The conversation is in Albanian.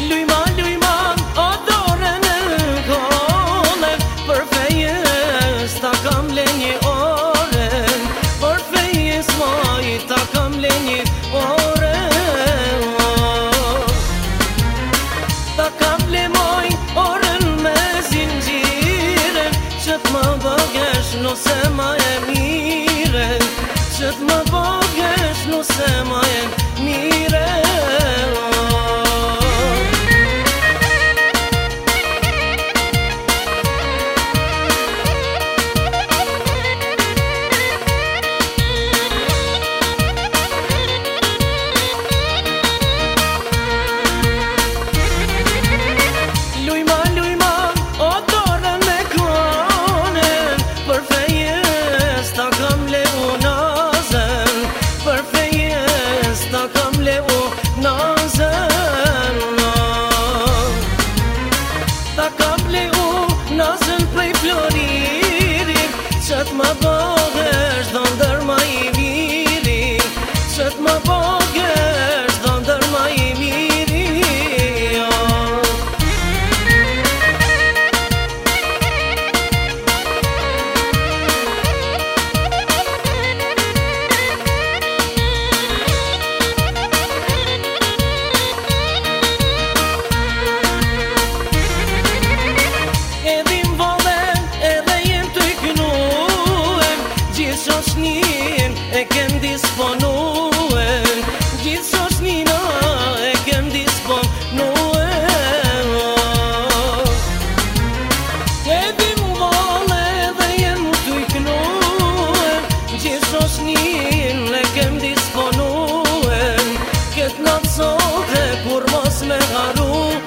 Lujma, o dorën e kone, për fejes ta kam le një ore, për fejes maj ta kam le një ore. Ta kam le moj orën me zingjire, që t'më bëgesh nuse ma e mire, që t'më bëgesh nuse ma e mire. Më bëgesh do ndër ma i miri, që t'më bëgesh do ndër ma i miri. Edhim volen edhe jem të iknuem, gjithë shoshnin e kem disponuen, gjithë shoshnina e kem disponuen. Edhim volen edhe jem të iknuem, gjithë shoshnin e kem disponuen, këtë natë sote kur mos me haru.